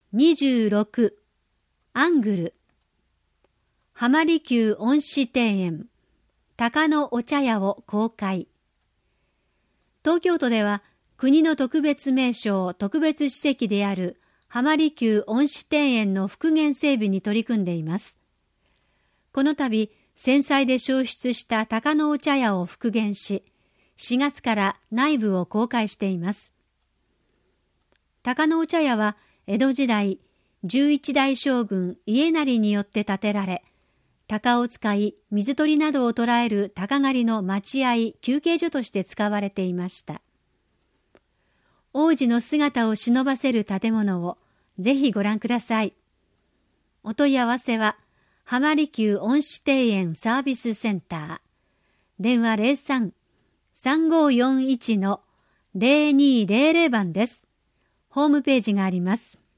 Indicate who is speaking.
Speaker 1: 26アングル浜離宮恩賜庭園鷹のお茶屋を公開。東京都では国の特別名勝特別史跡である浜離宮恩賜庭園の復元整備に取り組んでいます。この度戦災で焼失した鷹のお茶屋を復元し、4月から内部を公開しています。鷹のお茶屋は江戸時代11代将軍家斉によって建てられ、鷹を使い水鳥などを捕らえる鷹狩りの待合休憩所として使われていました。王子の姿を忍ばせる建物をぜひご覧ください。お問い合わせは浜離宮恩賜庭園サービスセンター、電話 03-3541-0200 番です。ホームページがあります。